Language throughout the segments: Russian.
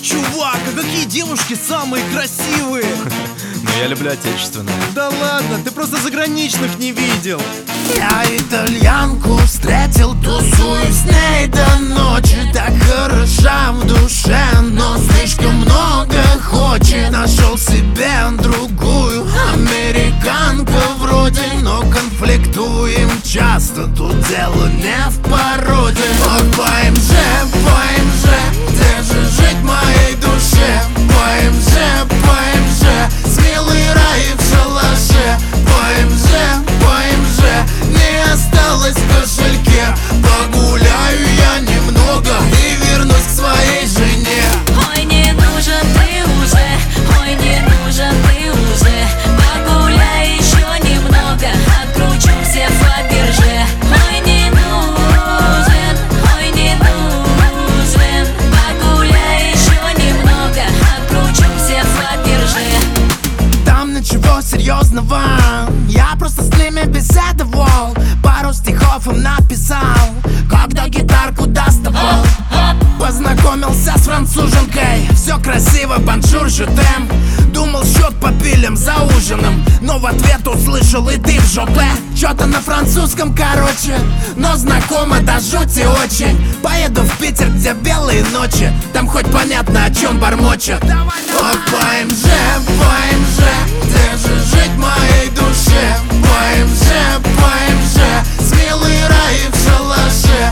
Чувак, а какие девушки самые красивые? Но я люблю отечественное. Да ладно, ты просто заграничных не видел. Я итальянку встретил, тусую с ней до ночи. Так хороша в душе, но слишком много хочет. Нашел себе другую американку вроде, но конфликтуем часто, тут дело не в породе. Ох, ПМЖ, где же жить моей душе? ПМЖ, смелый рай в шалаше. ПМЖ, не осталось в кошельке. Погуляю я немного и вернусь к своей жене. Ой, не нужен ты уже, ой, не нужен ты уже. Погуляй еще немного, откручу все Фаберже. Ой, не нужен, ой, не нужен. Погуляй еще немного, откручу все Фаберже. Там ничего серьезного, я просто с ними беседовал. Пару стихов им написал, когда гитарку доставал. Познакомился с француженкой, все красиво, бонжур, жетем. Думал, счет по пилям за ужином, но в ответ услышал: и ты в жопе. Чё-то на французском, короче, но знакомо до жути очень. Поеду в Питер, где белые ночи, там хоть понятно, о чем бормочет. Ох, ПМЖ, где же жить моей душе? ПМЖ, смелый рай в шалаше.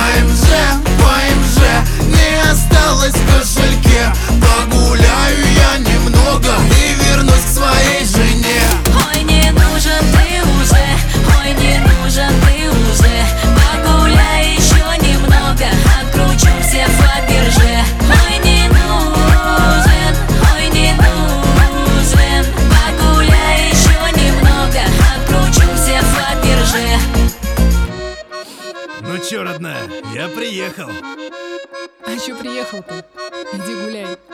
ПМЖ, не осталось в кошельке. Погуляю я немного и вернусь к своей жене. Ой, не нужен ты уже, ой, не нужен ты уже. Погуляй еще немного, откручу все Фаберже. Ой, не нужен, ой, не нужен. Погуляй еще немного, откручу все Фаберже. Ну чё, родная, я приехал. А чё приехал-то? Иди гуляй.